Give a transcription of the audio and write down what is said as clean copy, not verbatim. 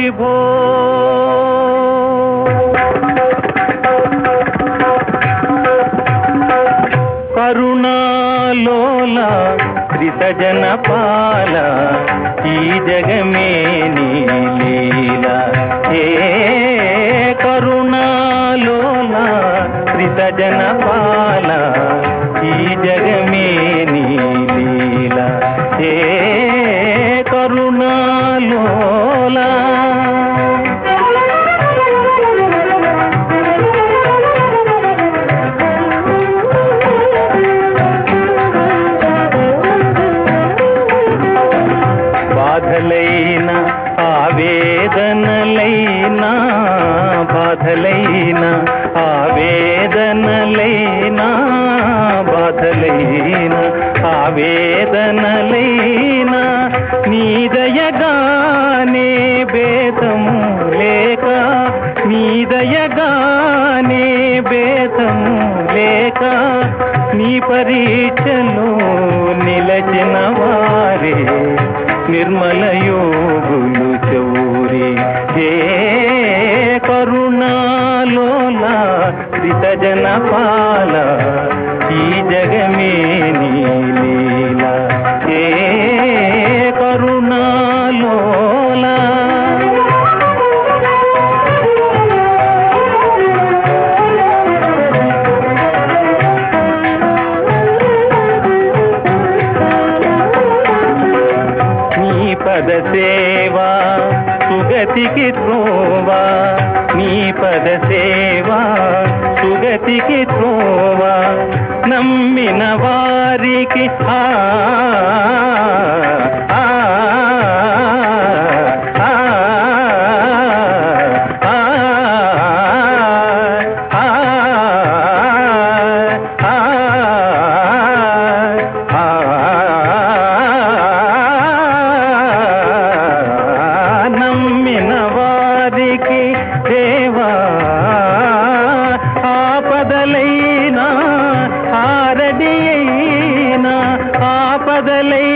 విభో కరుణాలోల త్రిసజన పాల ఈ జగమే నీ లీల ఏ కరుణాలోల త్రిసజన పాల ఈ జగమే నీ లీల ఏ కరుణాలోల బాధలైన ఆవేదనలైనా బాధలైన ఆవేదనలైనా బాధలైన ఆవేదనలైనా నీ దయగానే భేదము లేక నీ దయగానే భేదము లేక నీ పరీక్షలో నిలచిన వారే నిర్మల యోగులు చౌరి హే కరుణాలోల త్రిసజన పాల ఈ జగమే నీ లీల హే కరుణాలోల పద సేవా సుగతికి త్రోవా నీ పద సేవా సుగతికి త్రోవా నమ్మిన వారికి ఆ దేవా ఆపదలైనా ఆరడియైనా ఆపదలైనా